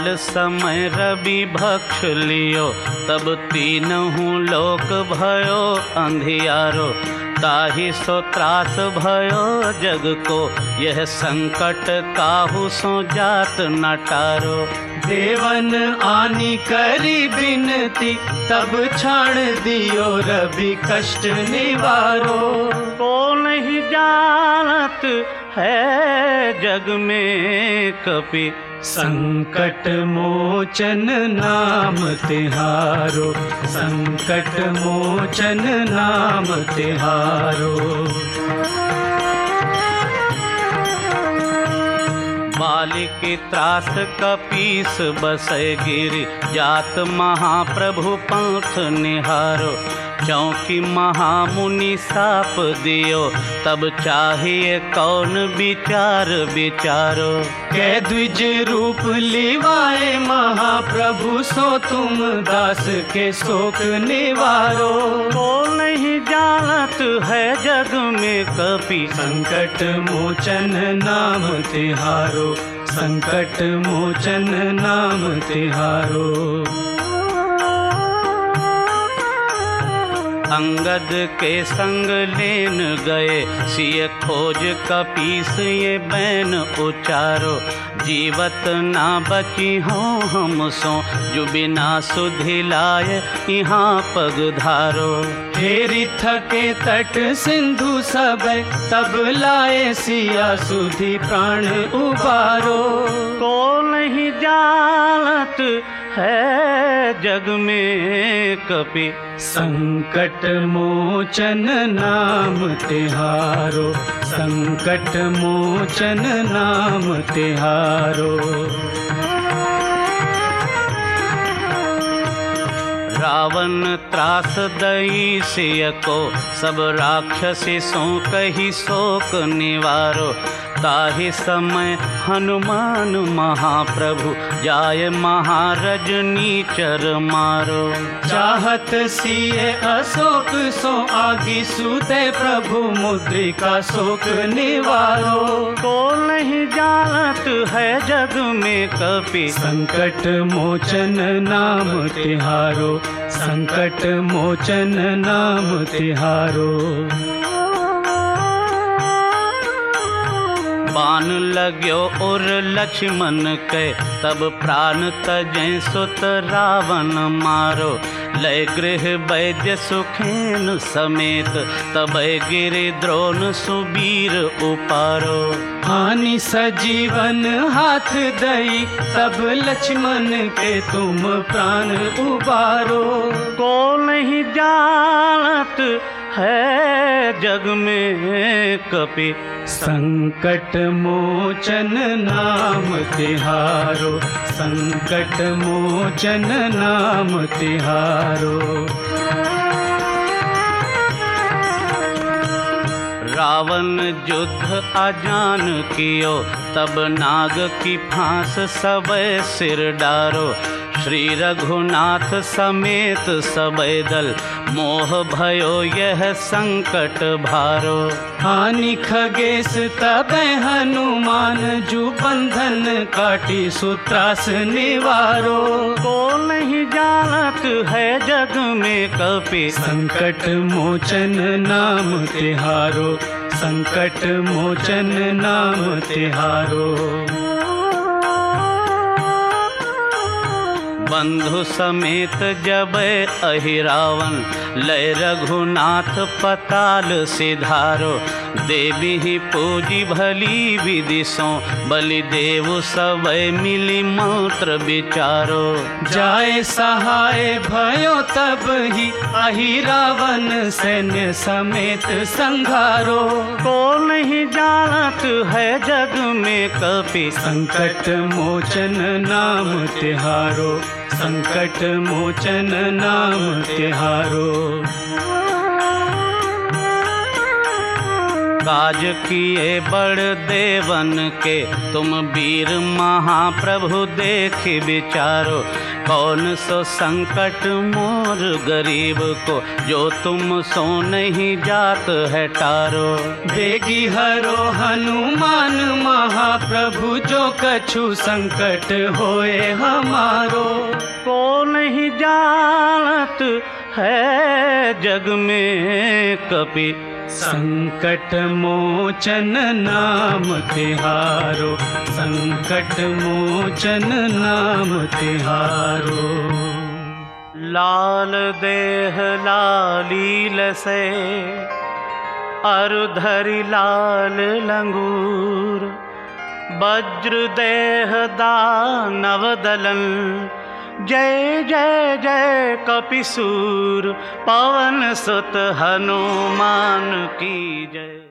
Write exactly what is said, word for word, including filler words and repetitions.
काल समय रवि भक्ष लियो, तब तीनहु लोक भयो अंधियारो। ताहि सो त्रास भयो जग को, यह संकट काहू सो जात न टारो। देवन आनी करी बिनती, तब छाण दियो रवि कष्ट निवारो। को नहीं जानत है जग में कपि, संकट मोचन नाम तिहारो। संकट मोचन नाम तिहारो। बालिकी त्रास कपीस बसै गिरि, जात महाप्रभु पंथ निहारो। चौकी महामुनि साप दियो, तब चाहिए कौन विचार विचारो। कै द्विज रूप लिवाए महाप्रभु, सो तुम दास के शोक निवारो। को नहीं जानत है जग में कपि, संकट मोचन नाम तिहारो। संकट मोचन नाम तिहारो। अंगद के संग लेन गए, सिय खोज कपीस ये बैन उचारो। जीवत ना बची हो हम सो, जो बिना सुधि लाए यहाँ पग धारो। हेरि थके तट सिंधु सब, तब लाए सिया सुधि प्राण उबारो। को नहीं जानत है जग में कपि, संकट मोचन नाम तिहारो। संकट मोचन नाम तिहारो। रावण त्रास दई सिय को, सब राक्षसी सो कही शोक निवारो। ताहि समय हनुमान महाप्रभु, जाय महारज नीचर मारो। चाहत सिए अशोक सो आगी सूते, प्रभु मुद्रिका शोक निवारो। को नहीं जानत है जग में कपि, संकट मोचन नाम तिहारो। संकट मोचन नाम तिहारो। बाण लाग्यो और लक्ष्मण के, तब प्राण तजै सुत रावण मारो। लय गृह वैद्य सुखेन समेत, तब गिरि द्रोण सुबीर उपारो। हानि सजीवन हाथ दई, तब लक्ष्मण के तुम प्राण उबारो। को नहीं जानत है जग में कपि, संकट मोचन नाम तिहारो। संकट मोचन नाम तिहारो। रावण युद्ध अजान कियो, तब नाग की फांस सबे सिर डारो। श्री रघुनाथ समेत सबे दल, मोह भयो यह संकट भारो। हानि खगेश तबै हनुमान, जू बंधन काटी सुत्रास निवारो। को नहीं जानत है जग में कपि, संकट मोचन नाम तिहारो। संकट मोचन नाम तिहारो। बंधु समेत जब अहिरावन, लय रघुनाथ पताल सिधारो। देवी ही पूजी भली विधि सो, बलि देव सब मिली मंत्र विचारो। जाए सहाय भयो तब ही, अहिरावन सैन्य समेत संघारो। को नहीं जानत है जग में कपि, संकट मोचन नाम तिहारो। संकट मोचन नाम तिहारो। काज किए बड़ देवन के, तुम वीर महाप्रभु देख विचारो। कौन सो संकट मोर गरीब को, जो तुम सो नहीं जात है टारो। बेगी हरो हनुमान महाप्रभु, जो कछु संकट होए हमारो। को नहीं जानत है जग में कपि, संकट मोचन नाम तिहारो, संकट मोचन नाम तिहारो। लाल देह लालील से, अरु धरि लाल लंगूर। वज्र देह दानव दलन, जय जय जय कपिसूर। पवन सुत हनुमान की जय।